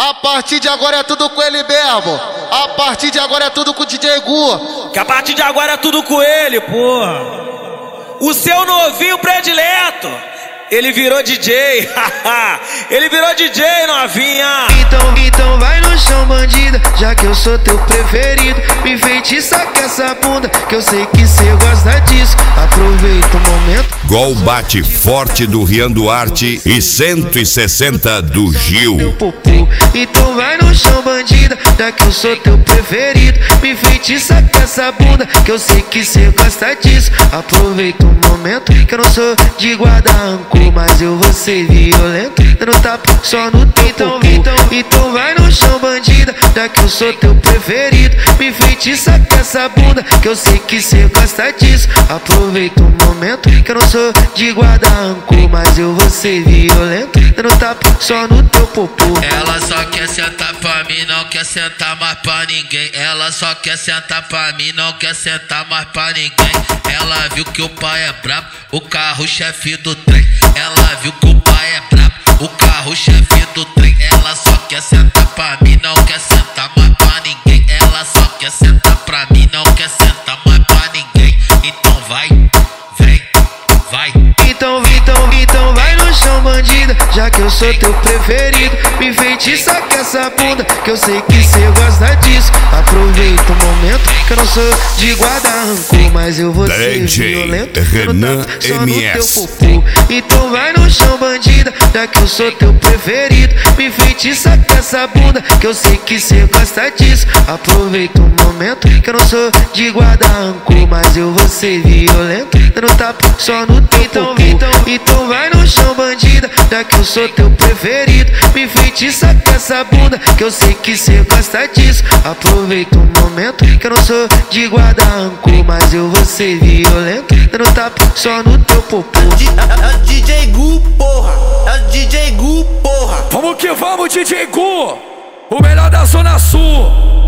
A partir de agora é tudo com ele mesmo. A partir de agora é tudo com o DJ Gu. Que a partir de agora é tudo com ele, porra. O seu novinho predileto, ele virou DJ. Ele virou DJ, novinha. Então vai no chão, bandida, já que eu sou teu preferido. Me enfeitiça com essa bunda, que eu sei que cê gosta disso. Aproveita o momento. Gol bate forte do Rian Duarte e 160 do Gil. Então vai no chão, bandida, já que eu sou teu preferido. Me enfeitiça com essa bunda, que eu sei que cê gosta disso. Aproveita o momento, que eu não sou de guarda rancor, mas eu vou ser violento, dando tapa só no teu então vai no chão, bandida, já que eu sou teu preferido. Me enfeitiça com essa bunda, que eu sei que cê gosta disso. Aproveita o momento, que eu não sou de guarda rancor, mas eu vou ser violento, dando tapa só no teu popô. Ela só quer sentar pra mim, não quer sentar mais pra ninguém. Ela só quer sentar pra mim, não quer sentar mais pra ninguém. Ela viu que o pai é brabo, o carro-chefe do trem. Ela viu que o pai é brabo, o carro-chefe do trem. Ela só quer sentar pra mim, não quer sentar mais pra ninguém. Ela só quer sentar pra mim, não quer sentar mais pra ninguém. Então vai, vem, vai. Então vai no chão, bandida, já que eu sou teu preferido. Me enfeitiça com essa bunda, que eu sei que cê gosta disso. Aproveita o momento, que eu não sou de guarda rancor, mas eu vou ser violento, Renan só no teu MS. popô. Então vai no chão, bandida, já que eu sou teu preferido. Me enfeitiça com essa bunda, que eu sei que cê gosta disso. Aproveita o momento, que eu não sou de guarda rancor, mas eu vou ser violento, dando tapa só no teu então vai no chão, bandida, já que eu sou teu preferido. Me enfeitiça com essa bunda, que eu sei que cê gosta disso. Aproveita o momento, que eu não sou de guarda rancor, mas eu vou ser violento, dando tapa só no teu popô. É o DJ Gu, porra. É o DJ Gu, porra. Vamos que vamos, DJ Gu, o melhor da Zona Sul.